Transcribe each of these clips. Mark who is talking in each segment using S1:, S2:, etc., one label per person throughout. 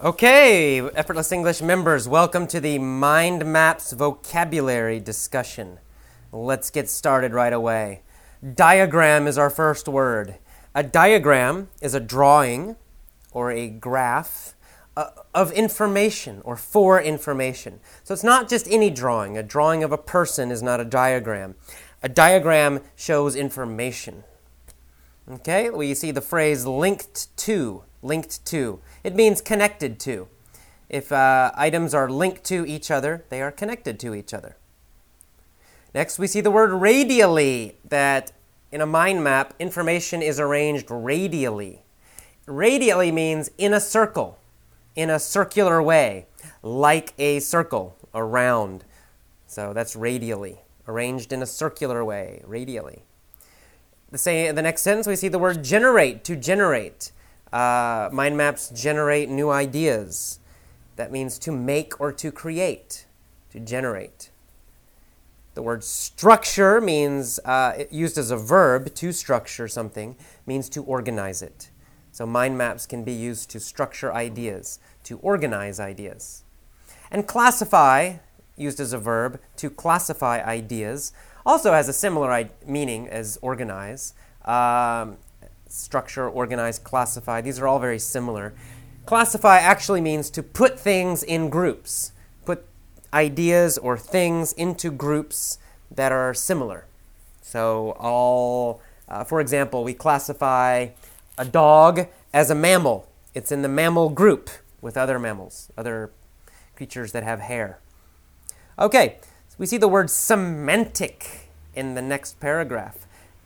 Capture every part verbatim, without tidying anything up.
S1: Okay, Effortless English members, welcome to the Mind Maps vocabulary discussion. Let's get started right away. Diagram is our first word. A diagram is a drawing or a graph uh, of information or for information. So it's not just any drawing. A drawing of a person is not a diagram. A diagram shows information. Okay, well, you see the phrase linked to, linked to. It means connected to. If uh, items are linked to each other, they are connected to each other. Next, we see the word radially, that in a mind map, information is arranged radially. Radially means in a circle, in a circular way, like a circle, a round. So that's radially, arranged in a circular way, radially. The, say, the next sentence, we see the word generate, to generate. Uh, mind maps generate new ideas. That means to make or to create, to generate. The word structure means, uh, used as a verb, to structure something, means to organize it. So mind maps can be used to structure ideas, to organize ideas. And classify, used as a verb, to classify ideas, also has a similar meaning as organize. Um, structure, organize, classify. These are all very similar. Classify actually means to put things in groups. Put ideas or things into groups that are similar. So all, uh, for example, we classify a dog as a mammal. It's in the mammal group with other mammals, other creatures that have hair. Okay. We see the word semantic in the next paragraph.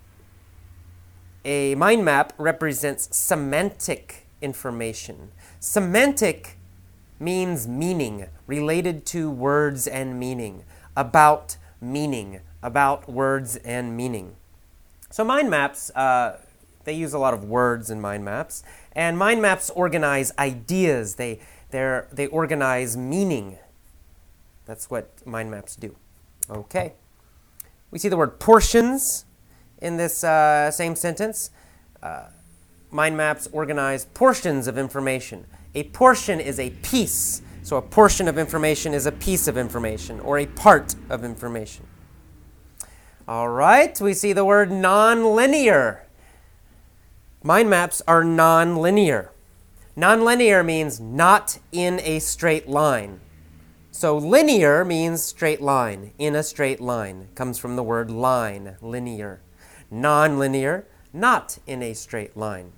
S1: A mind map represents semantic information. Semantic means meaning, related to words and meaning, about meaning, about words and meaning. So mind maps, uh, they use a lot of words in mind maps, and mind maps organize ideas. They, they're, they organize meaning. That's what mind maps do. Okay. We see the word portions in this uh, same sentence. Uh, mind maps organize portions of information. A portion is a piece. So a portion of information is a piece of information or a part of information. All right. We see the word nonlinear. Mind maps are nonlinear. Nonlinear means not in a straight line. So linear means straight line, in a straight line. Comes from the word line, linear. Non-linear, not in a straight line.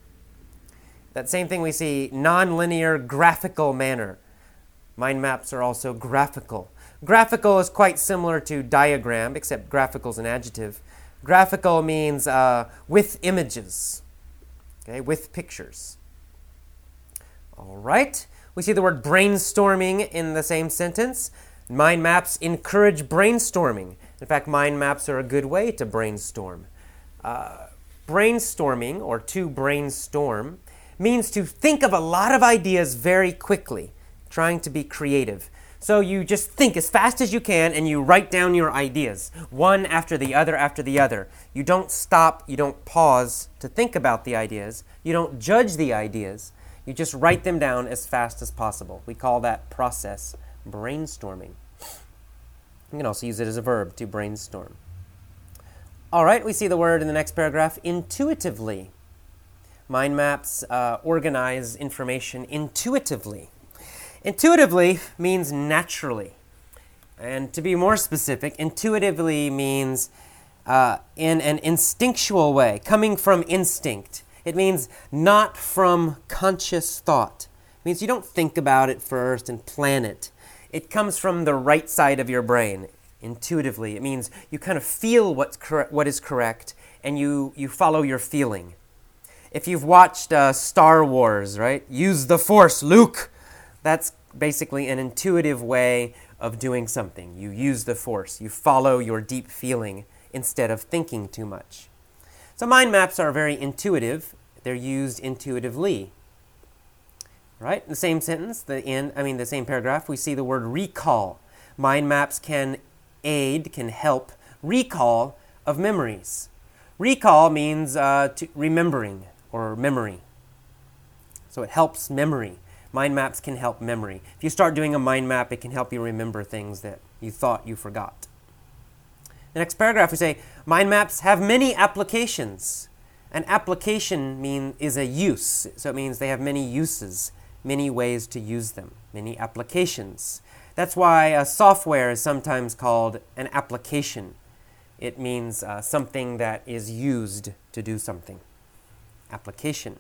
S1: That same thing we see, non-linear graphical manner. Mind maps are also graphical. Graphical is quite similar to diagram, except graphical is an adjective. Graphical means uh, with images, okay, with pictures. All right. We see the word brainstorming in the same sentence. Mind maps encourage brainstorming. In fact, mind maps are a good way to brainstorm. Uh, brainstorming, or to brainstorm, means to think of a lot of ideas very quickly, trying to be creative. So you just think as fast as you can and you write down your ideas, one after the other after the other. You don't stop, you don't pause to think about the ideas. You don't judge the ideas. You just write them down as fast as possible. We call that process brainstorming. You can also use it as a verb, to brainstorm. All right, we see the word in the next paragraph, intuitively. Mind maps uh, organize information intuitively. Intuitively means naturally. And to be more specific, intuitively means uh, in an instinctual way, coming from instinct. It means not from conscious thought. It means you don't think about it first and plan it. It comes from the right side of your brain, intuitively. It means you kind of feel what's cor- what is correct, and you, you follow your feeling. If you've watched uh, Star Wars, right? Use the Force, Luke. That's basically an intuitive way of doing something. You use the Force. You follow your deep feeling instead of thinking too much. So mind maps are very intuitive. They're used intuitively. Right? In the same sentence, the in, I mean the same paragraph, we see the word recall. Mind maps can aid, can help recall of memories. Recall means uh, to remembering or memory. So it helps memory. Mind maps can help memory. If you start doing a mind map, it can help you remember things that you thought you forgot. The next paragraph we say, mind maps have many applications. An application mean, is a use, so it means they have many uses, many ways to use them, many applications. That's why a software is sometimes called an application. It means uh, something that is used to do something. Application.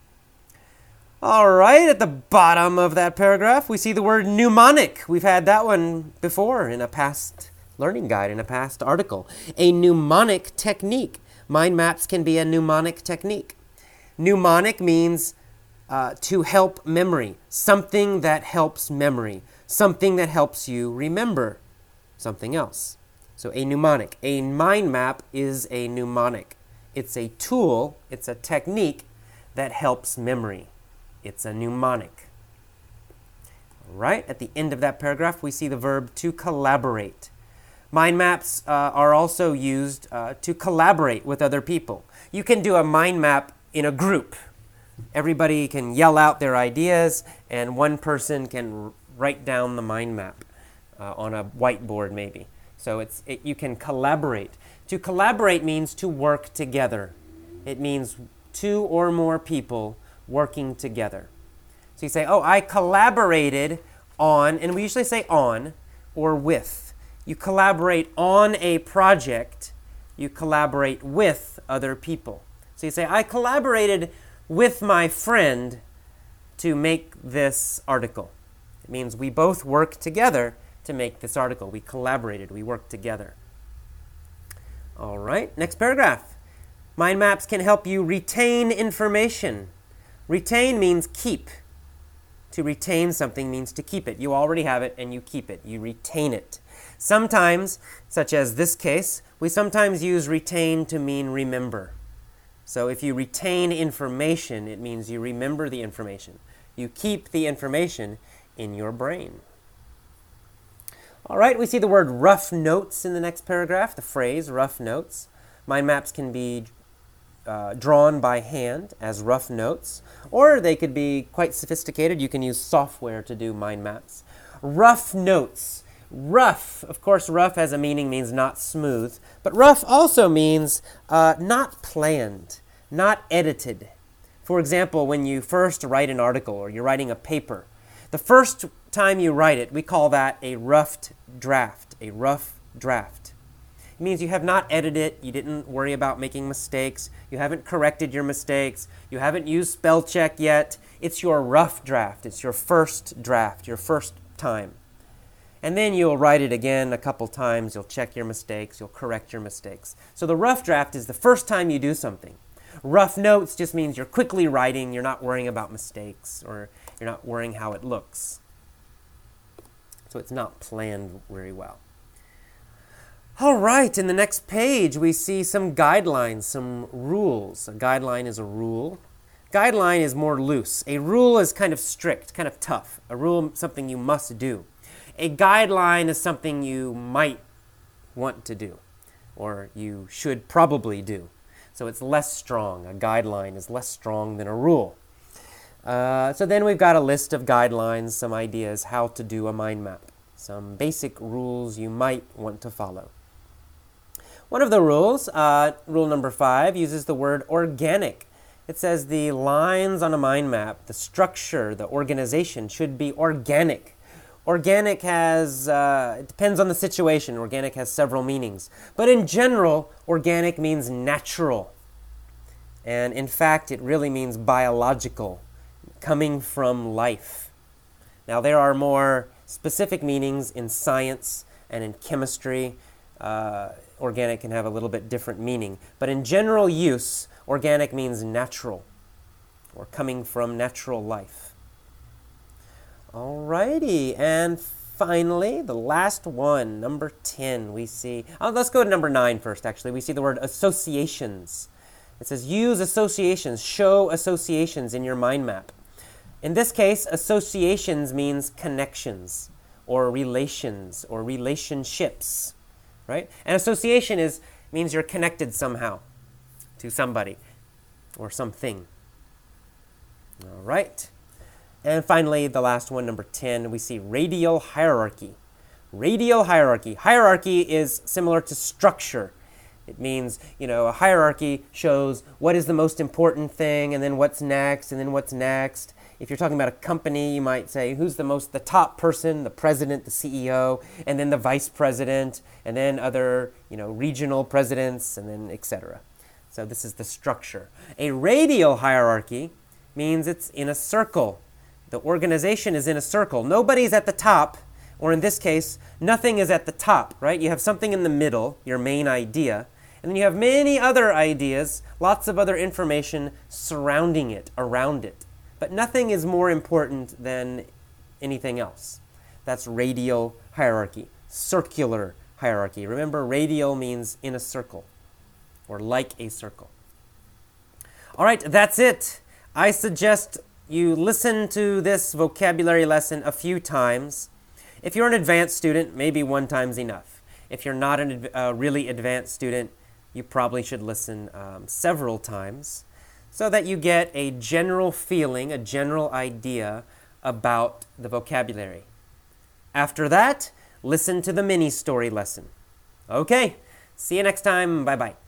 S1: All right, at the bottom of that paragraph, we see the word mnemonic. We've had that one before in a past learning guide, in a past article. A mnemonic technique. Mind maps can be a mnemonic technique. Mnemonic means uh, to help memory, something that helps memory, something that helps you remember something else. So a mnemonic. A mind map is a mnemonic. It's a tool, it's a technique that helps memory. It's a mnemonic. All right, at the end of that paragraph, we see the verb to collaborate. Mind maps uh, are also used uh, to collaborate with other people. You can do a mind map in a group. Everybody can yell out their ideas, and one person can r- write down the mind map uh, on a whiteboard maybe. So it's it, you can collaborate. To collaborate means to work together. It means two or more people working together. So you say, oh, I collaborated on, and we usually say on or with. You collaborate on a project. You collaborate with other people. So you say, I collaborated with my friend to make this article. It means we both work together to make this article. We collaborated. We worked together. All right, next paragraph. Mind maps can help you retain information. Retain means keep. To retain something means to keep it. You already have it and you keep it. You retain it. Sometimes, such as this case, we sometimes use retain to mean remember. So if you retain information, it means you remember the information. You keep the information in your brain. All right, we see the word rough notes in the next paragraph, the phrase rough notes. Mind maps can be uh, drawn by hand as rough notes, or they could be quite sophisticated. You can use software to do mind maps. Rough notes. Rough, of course, rough has a meaning, means not smooth, but rough also means uh, not planned, not edited. For example, when you first write an article or you're writing a paper, the first time you write it, we call that a roughed draft, a rough draft. It means you have not edited it, you didn't worry about making mistakes, you haven't corrected your mistakes, you haven't used spell check yet. It's your rough draft, it's your first draft, your first time. And then you'll write it again a couple times, you'll check your mistakes, you'll correct your mistakes. So the rough draft is the first time you do something. Rough notes just means you're quickly writing, you're not worrying about mistakes, or you're not worrying how it looks. So it's not planned very well. All right, in the next page we see some guidelines, some rules. A guideline is a rule. Guideline is more loose. A rule is kind of strict, kind of tough. A rule is something you must do. A guideline is something you might want to do, or you should probably do. So it's less strong. A guideline is less strong than a rule. Uh, so then we've got a list of guidelines, some ideas how to do a mind map, some basic rules you might want to follow. One of the rules, uh, rule number five, uses the word organic. It says the lines on a mind map, the structure, the organization should be organic. Organic has, uh, it depends on the situation. Organic has several meanings. But in general, organic means natural. And in fact, it really means biological, coming from life. Now, there are more specific meanings in science and in chemistry. Uh, organic can have a little bit different meaning. But in general use, organic means natural, or coming from natural life. Alrighty, and finally, the last one, number ten, we see, oh, let's go to number nine first, actually. We see the word associations. It says, use associations, show associations in your mind map. In this case, associations means connections, or relations, or relationships, right? An association is means you're connected somehow to somebody, or something. All right. And finally, the last one, number ten, we see radial hierarchy. Radial hierarchy. Hierarchy is similar to structure. It means, you know, a hierarchy shows what is the most important thing, and then what's next, and then what's next. If you're talking about a company, you might say, who's the most, the top person, the president, the C E O, and then the vice president, and then other, you know, regional presidents, and then et cetera. So this is the structure. A radial hierarchy means it's in a circle. The organization is in a circle. Nobody's at the top, or in this case, nothing is at the top, right? You have something in the middle, your main idea, and then you have many other ideas, lots of other information surrounding it, around it. But nothing is more important than anything else. That's radial hierarchy, circular hierarchy. Remember, radial means in a circle, or like a circle. All right, that's it. I suggest you listen to this vocabulary lesson a few times. If you're an advanced student, maybe one time's enough. If you're not a uh, really advanced student, you probably should listen um, several times so that you get a general feeling, a general idea about the vocabulary. After that, listen to the mini story lesson. Okay, see you next time. Bye-bye.